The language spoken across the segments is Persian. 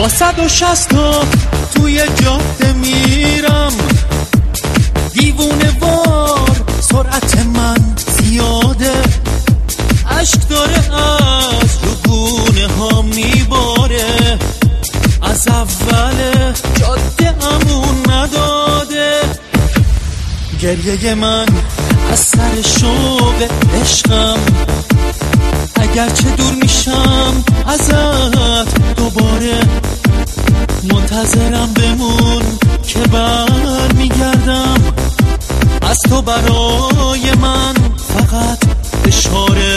با 160 توی جاده میرم، دیوونه وار سرعت من زیاده، اشک داره از رگونه ها میباره، از اول جاده امون نداده. گریه من از سر شوق عشقم، اگرچه دور میشم ازت دوباره، منتظرم بمون که بر میگردم، از تو برای من فقط اشاره.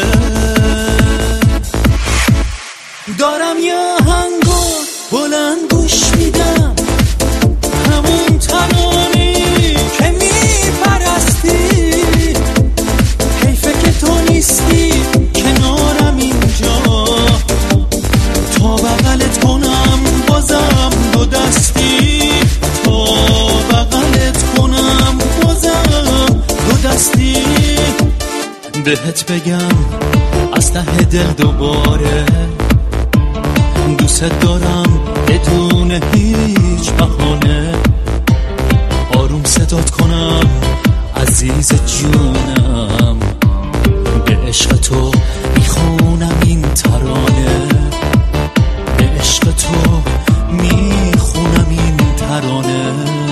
دارم یه آهنگو بلند گوش میدم، همون ترانه‌ای که میپرستی، حیفه که تو نیستی کنارم اینجا، تا بغلت کنم بازم دو دستی، تا بغلت کنم بازم دو دستی. بهت بگم از ته دل دوباره، دوست دارم بدون هیچ بهانه، آروم صدات کنم عزیز جونم، به عشق تو میخونم این ترانه، به عشق تو میخونم این ترانه.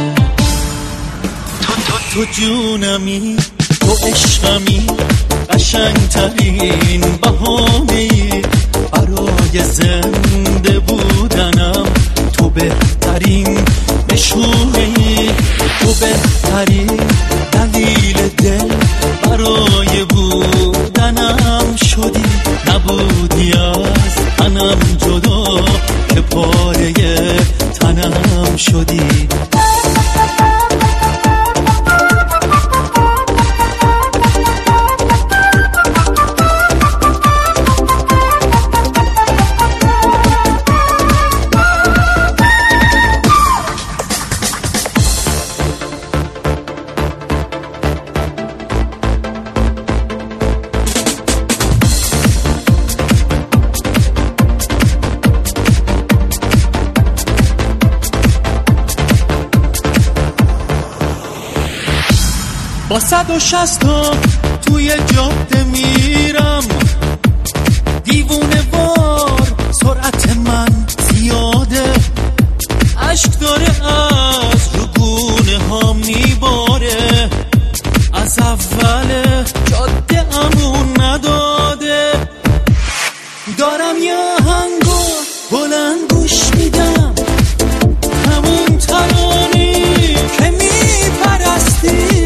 تو جونمی، تو عشقمی، قشنگترین بهانه‌ای برای زنده بودنم، تو بهترین نشونه‌ای، تو بهترین دلیل دل برای بودنم شدی، نبودی از تنم جدا که پاره تنم شدی. با 160 توی جاده میرم، دیوونه وار سرعت من زیاده، اشک داره از رگونه ها میباره، از اول جاده امون نداده. دارم یه آهنگو بلند گوش میدم، همون ترانه‌ای که میپرستی،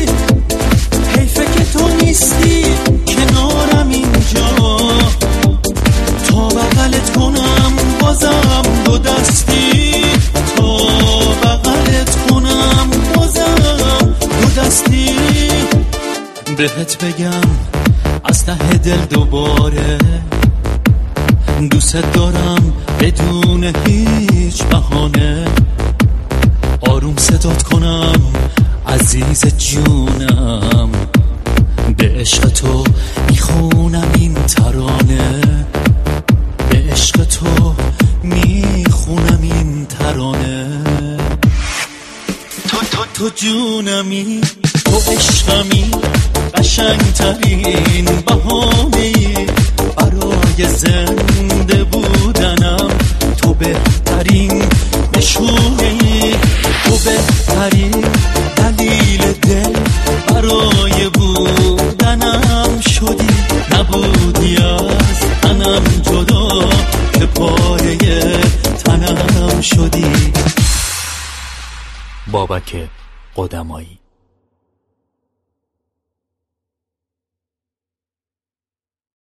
تو نیستی کنارم اینجا، تا بغلت کنم بازم دو دستی، تا بغلت کنم بازم دو دستی. بهت بگم از ته دل دوباره، دوست دارم بدون هیچ بهانه، آروم صدات کنم عزیز جونم، به عشق تو میخونم این ترانه، به عشق تو میخونم این ترانه. تو جونمی، تو عشقمی، قشنگترین بهانه‌ای برای زنده بودنم، تو بهترین نشونه‌ای، تو بهترین دلیل دل برای بودنم شدی، نبودی از تنم جدا که پاره تنم شدی. بابک قدمایی.